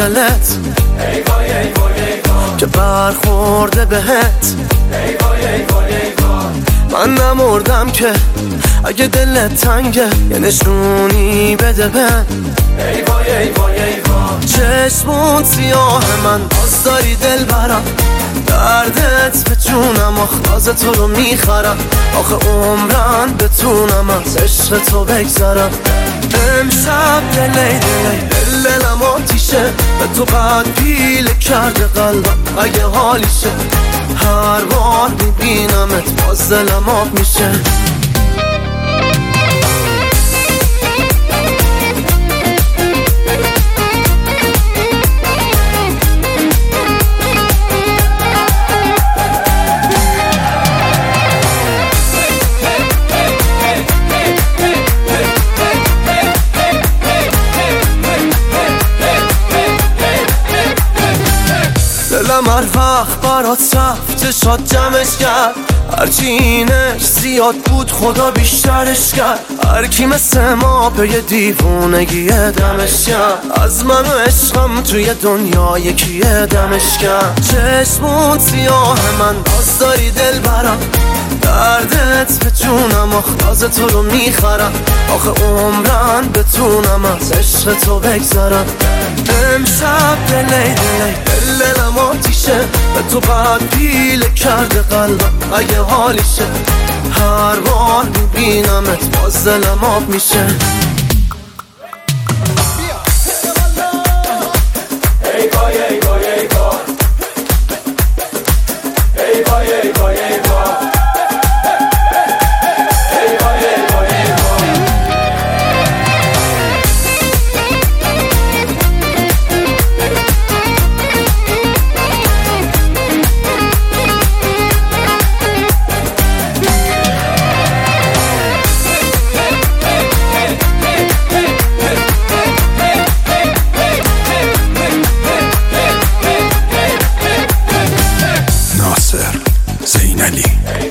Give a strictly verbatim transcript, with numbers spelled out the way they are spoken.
دلت ای وای ای وای ای وای که برخورده بهت ای وای ای وای ای وای من نمردم که اگه دلت تنگه یه نشونی بده بن ای وای ای وای ای وای چشمون سیاه من باز داری دل برم دردت به جونم آخ راز تو رو میخرم آخه عمرن بتونم از عشق تو بگذرم امشب دلی دلی دل دلم آتیشه به تو بعد پیله کرده قلبم اگه حالیشه هر بار میبینمت باز دلم آب میشه دلم هر وقت برات رفت چشات جمعش کرد هرچی اینش زیاد بود خدا بیشترش کرد هر کی مثل ما به یه دیوونگی دمش کرد از من و عشقم توی دنیا یکی دمش کرد چشمون سیاه من باز داری دل برم دردت به جونم آخ راز تو رو میخرم آخه عمرن بتونم از عشق تو بگذرم امشب دلی دلی دل دلم آتیشه به تو بعد پیله کرده قلبم اگه حالیشه هر بار میبینمت باز دلم آب میشه ای وای ای وای ای وای ای وای ای وای ای وای زین علی.